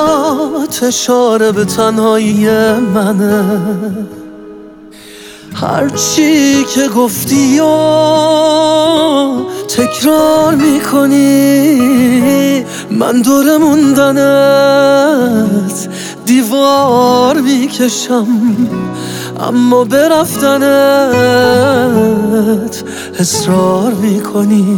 چشات اشاره به تنهایی منه، هرچی که گفتی و تکرار میکنی، من دور موندنت دیوار میکشم، اما به رفتنت اصرار میکنی.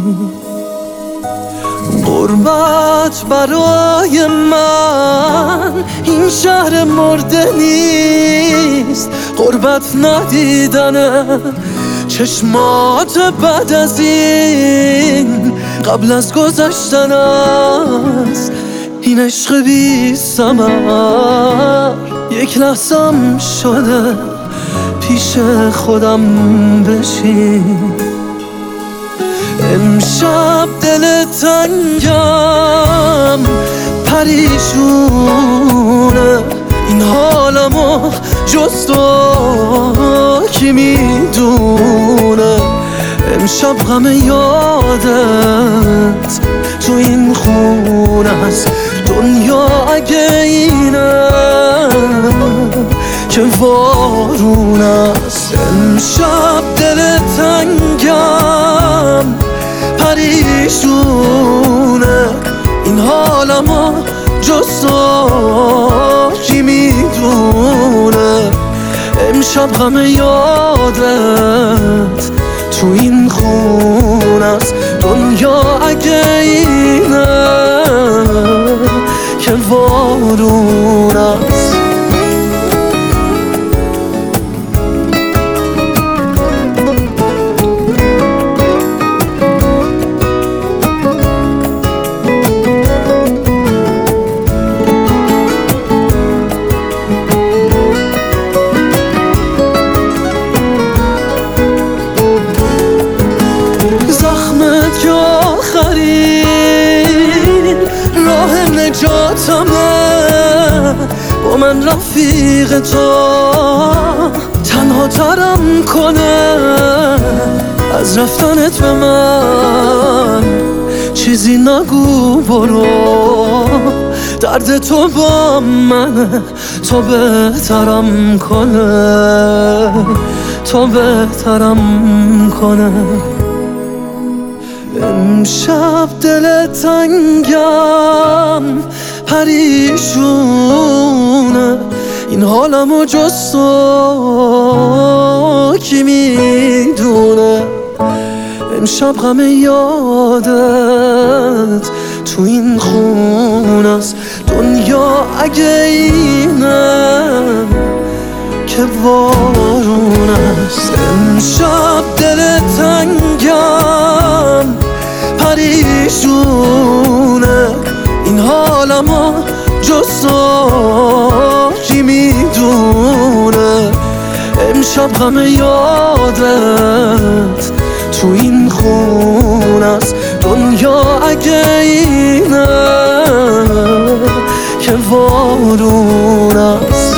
غربت برای من این شهر مرده نیست، غربت ندیدنه چشمات بعد از این، قبل از گذشتن است این عشق بی ثمر. یک لحظم شده پیش خودم بشین، امشب دل تنگم پریشونه، این حالمو جز تو کی میدونه. امشب غم یادت تو این خونه است، دنیا اگه اینه که وارون است. امشب دل تنگم پریشونه، این حالمو جز تو کی میدونه. امشب غم یادت تو این خونه است، دنیا اگه اینه که وارون است. راه نجاتمه، با من رفیق تو تنها ترم کنه. از رفتنت به من چیزی نگو، برو درد تو با منه، تو بهترم کنه، تو بهترم کنه. امشب دل تنگم پریشونه، این حالمو جز تو کی میدونه. امشب غم یادت تو این خونه است، دنیا اگه اینه که وارون است. امشب دل تنگم پریشونه، این حالمو جز تو کی میدونه. امشب غم یادت تو این خونه است، دنیا اگه اینه که وارون است.